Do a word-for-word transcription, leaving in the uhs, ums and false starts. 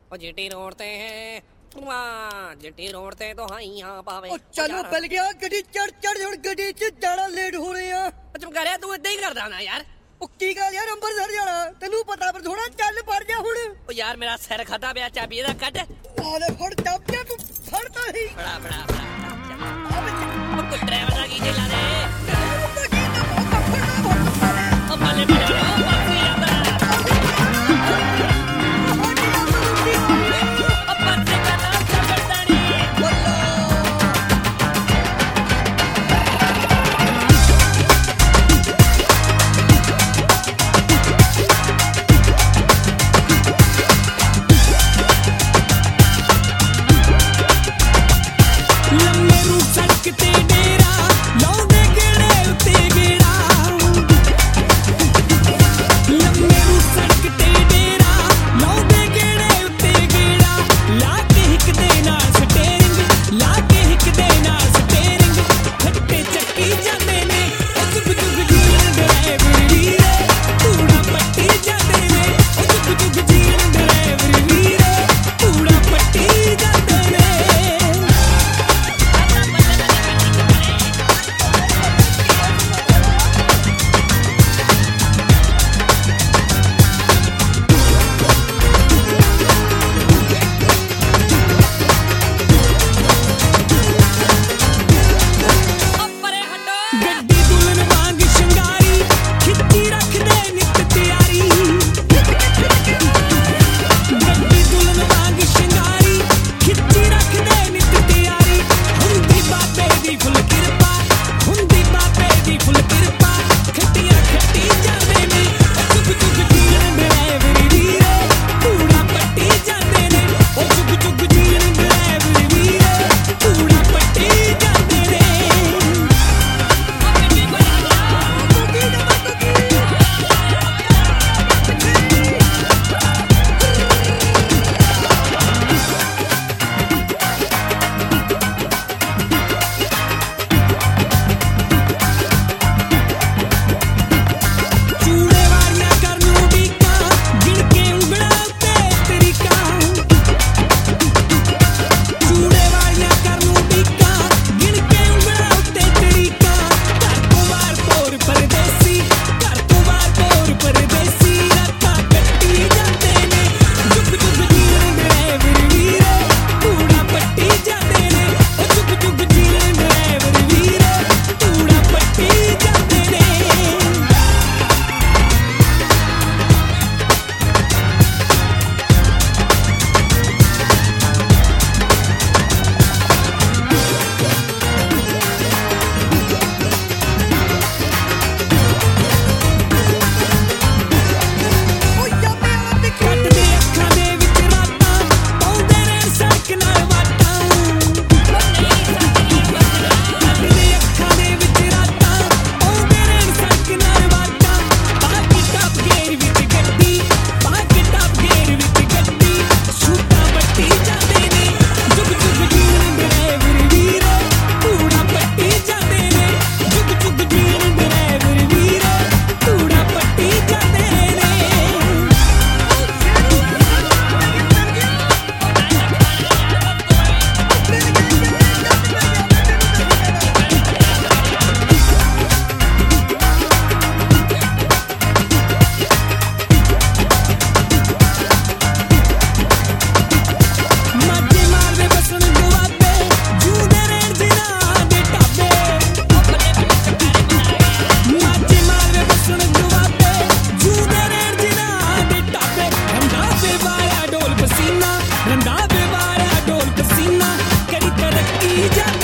GT road ते GT road ते तो हाइयां पावे चलो मिल गया गड्डी चढ़ चढ़ हुण गड्डी च जाना लेट हो रहे आ चमकारिया तू इदां ही करदा ना यार की गल यार अंबरसर जाना तेनू पता पर थोड़ा चल पड़ जा हुण ओ यार मेरा सिर खाता पिया चाबी दा कट आले फड़ चाबियां तू फड़ता ही बड़ा बड़ा बड़ा ओ ड्राइवर दा की ला दे ओ पाले बड़ा रंगा बेवारा डोल पसीना करी तरक्की जा